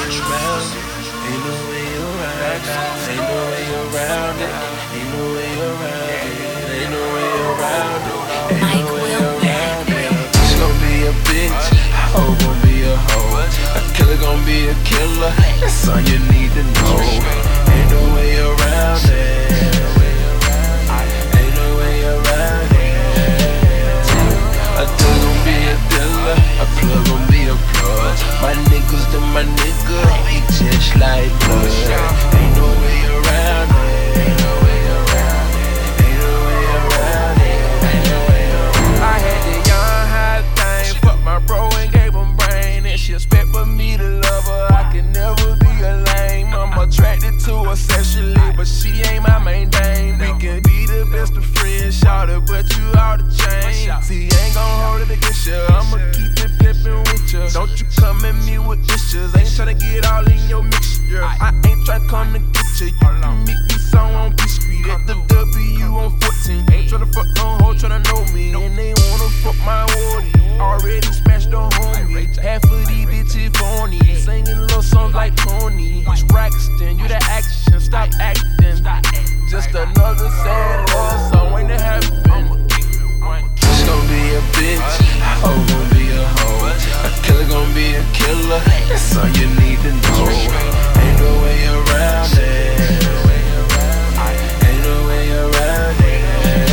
around it. Ain't no way around it. Ain't no way around it. Ain't no way around it. Ain't no way around it. Ain't no way around it. She gon' be a bitch. A hoe gon' be a hoe. A killer gon' be a killer. That's all you need to know. Ain't no way around it. Ain't no way around it. A dealer gon' be a dealer. A plug gon' be a plug. My niggas to my nigga, he just like blood. Ain't no way around it. Ain't no way around it. Ain't no way around it. Ain't no way around it. I had the young high thing, fuck my bro and gave him brain. And she expect for me to love her, I can never be a lame. I'm attracted to her sexually, but she ain't my main thing. We can be the best of friends, shout it, but you out of chain. See, ain't gon' hold it against you, I'ma keep it pimpin' with you. Don't you come at me with issues, ain't tryna get all in your mixture. I ain't tryna come to get you, you can meet me somewhere on B Street at the W on 14. Tryna fuck no hoe, tryna know me, and they wanna fuck my wardy. Already smashed the homie, half of these bitches phony. Singing little songs like Tony. It's Braxton, you the action, stop acting. Just another sad love song waiting to happen. She gon' be a bitch, a hoe gon' be a hoe. A killer gon' be a killer, that's all you need to know. Ain't no way around it. Ain't no way around it.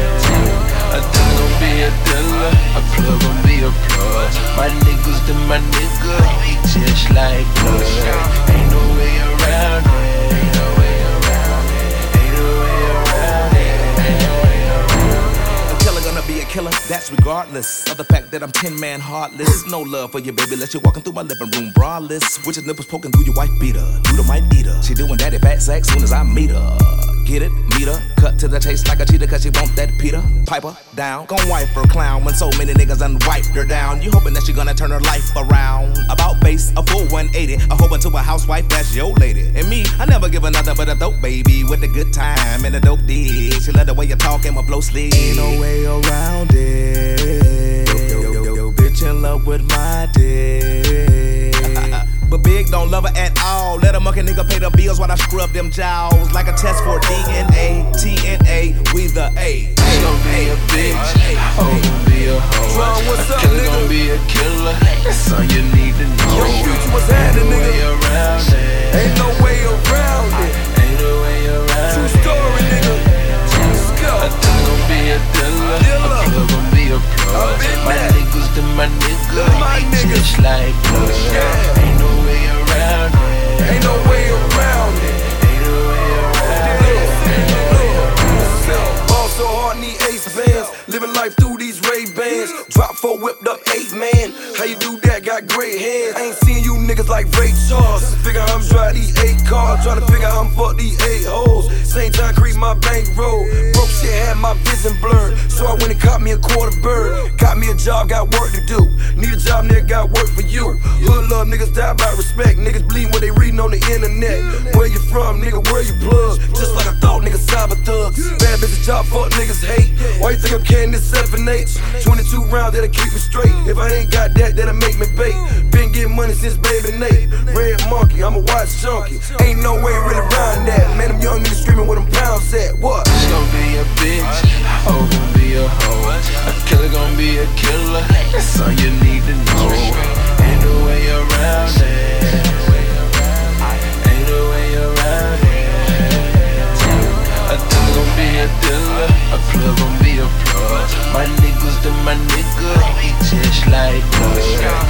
A dealer gon' be a dealer, a plug gon' be a plug. My niggas to my nigga, he just like blood. Ain't no way around it. Ain't no way around it. Ain't no way around it. Ain't no way around it. A killer gonna be a killer, that's regardless of the fact that I'm 10-man heartless. No love for your baby, let you walking through my living room braless. With your nipples poking through your wife beater, you the might eat her. She doing daddy fat sack soon as I meet her. Get it, meet her, cut to the chase like a cheetah, cause she want that Peter. Piper down, gon' wipe her clown when so many niggas done wiped her down. You hoping that she gonna turn her life around. About face, a full 180, a hoe into a housewife, that's your lady. And me, I never give her nothing but a dope baby with a good time and a dope dig. She love the way you talk and my blow sleeve. Ain't no way around it. Yo, bitch in love with my dick. But Big don't love her at all. Let a monkey nigga pay the bills while I scrub them jowls. Like a test for DNA, TNA, we the A. She gon' be a bitch, a hoe gon' be a hoe. A killer gon' be a killer, that's all you need to know. Ain't no way around it. Ain't no way around it. Ain't no way around it. True story, nigga. Let's go. A dealer gon' be a dealer, a plug gon' be a plug. My niggas to my nigga, he just like blood. Ain't no way around it. Ain't no way around it. Ain't no way around it. Ball so hard, need ace bands. Living life through these Ray-Bans. Drop 4, whipped up 8, man. How you do that? Got great hands. I ain't seen you niggas like Ray Charles. Figure I'm drive these 8 cars. Tryna figure how I'm fuck these 8 hoes. Same time creep my bankroll. Broke shit had my vision blurred. So I went and caught me a quarter bird. Got me a job, got work to do. Need a job, nigga, got work for you. Hood love, niggas die by respect. Niggas bleed what they reading on the internet. Where you from, nigga, where you plug? Just like I thought, niggas cyber thugs. Bad bitch job, fuck niggas hate. Why you think I'm carrying this 7H? 22 rounds that'll keep me straight. If I ain't got that, that'll make me bait. Been getting money since baby Nate. Red monkey, I'm a watch junkie. Ain't no way really around that. Man, them young niggas screaming where them pounds at. What? She gon' be a bitch, a hoe gon' be a hoe. A killer gon' be a killer, that's all you need to know. Ain't no way around it. Ain't no way around it. A dealer gon' be a dealer, a plug gon' be a plug. My niggas to my nigga, he just like blood.